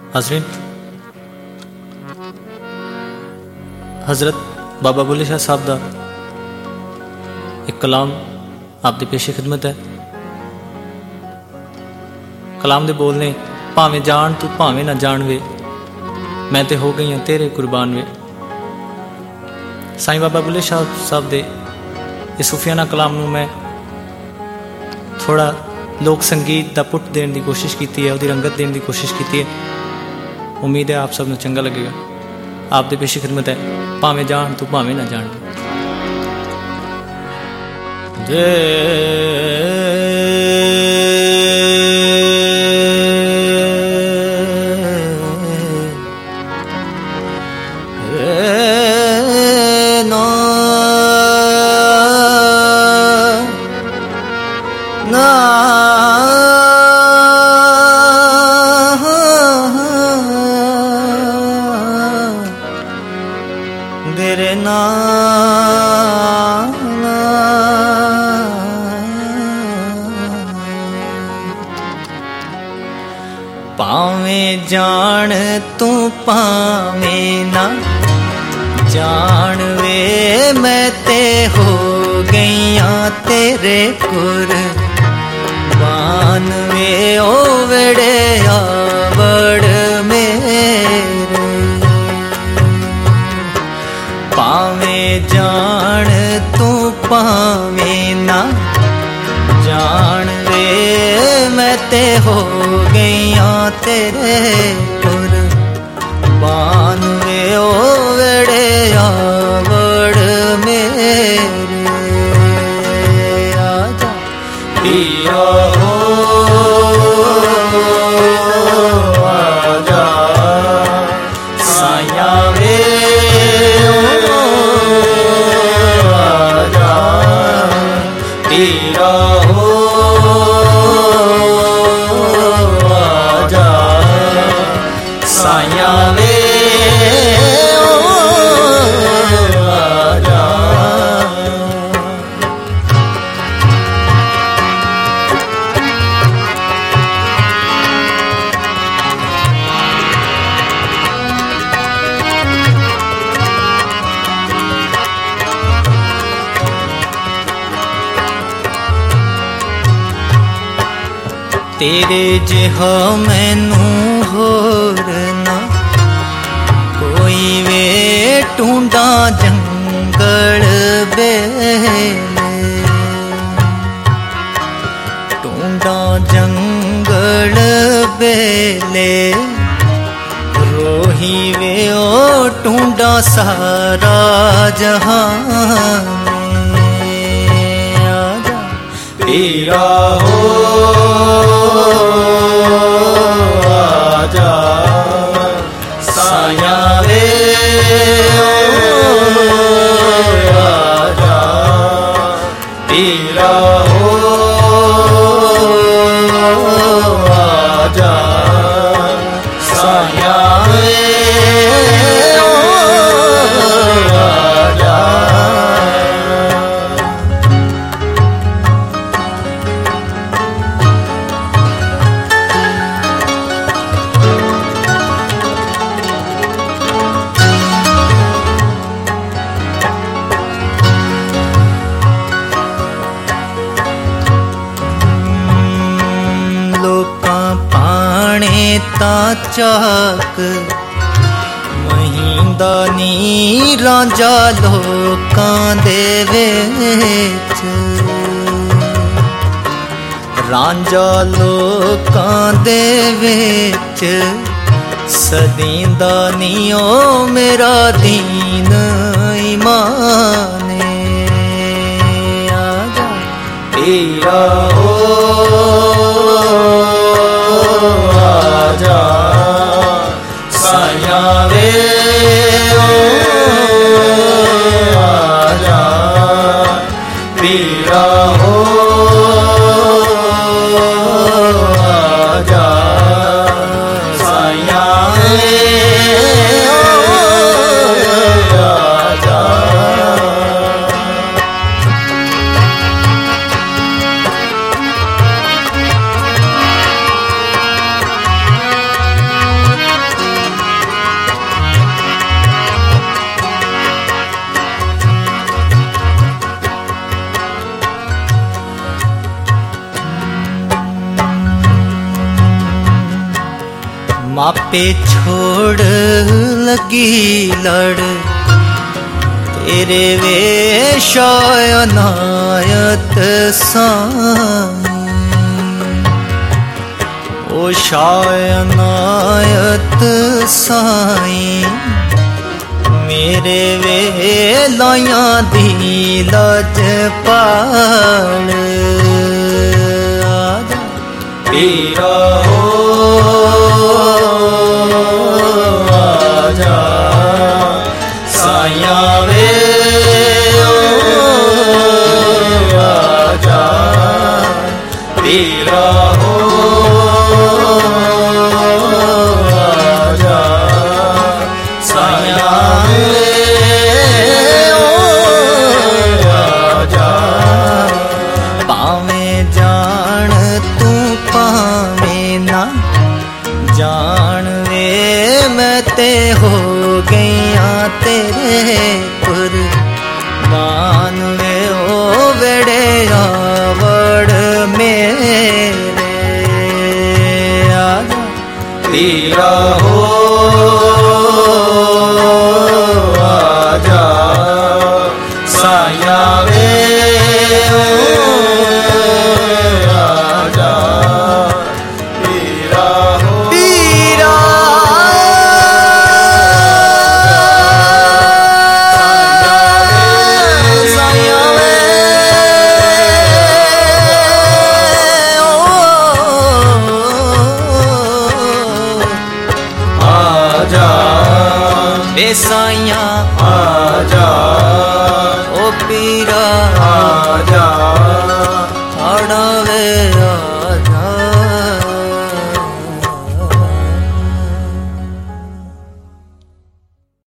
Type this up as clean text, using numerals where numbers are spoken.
हाज़रीन, हज़रत बाबा बुल्ले शाह साहब का एक कलाम आप दी पेशी खिदमत है। कलाम दे बोलने, भावें जान तू भावें ना जान वे, मैं ते हो गई हाँ तेरे कुर्बान वे। साईं बाबा बुल्ले शाह साहब दे इस सूफियाना कलाम नूं मैं थोड़ा लोक संगीत का पुट देने की कोशिश की है, उसकी रंगत देने की कोशिश की है। उम्मीद है आप सब नूं चंगा लगेगा। आप दे पेशी खिदमत है, भावें जान तू भावें ना जान। पावें जान तू पावें ना जान वे, मैं ते हो गईया तेरे कुर्बान वे। ओ वेड़े आवड़ मेरे, पावें जान तू पावें ना जान वे, मैं ते हो गईया तेरे कुर्बान वे। ओ वेड़े आवड़ मेरे, आजा पिया हो आजा साया वे, आजा पिया हो साया वे, आजा। तेरे जिहा मैनू होर ना कोई वे, टूंडा जंगल बेले, टूंडा जंगल बेले रोही वे। ओ टूंडा सारा जहान, आजा पीरा हो आजा साया वे, आजा पीरा हो आजा साया वे, आजा। ता चाक महिंदा नी रांझा लोकां दे विच, रांझा लोकां दे विच सदींदा नी ओ मेरा दीन ईमान। आजा तेरा हो आजा साया वे, आजा पीरा हो आजा साया वे, आजा। मापे छोड़ लगी लड़ तेरे वेश अनायत साईं ओ शायनायत साईं मेरे वेलायां दी लज पाल आजा पीरा हो आजा साया वे आजा पीरा हो आजा साया वे आजा पावे जान तू पावे ना जान वे मैं ते हो गईया तेरे पर मान वे ओ बड़े आवड़ मेरे आजा पीरा हो आजा साया वे आजा पीरा हो पीरा साया वे आजा साया आजा ओ पीरा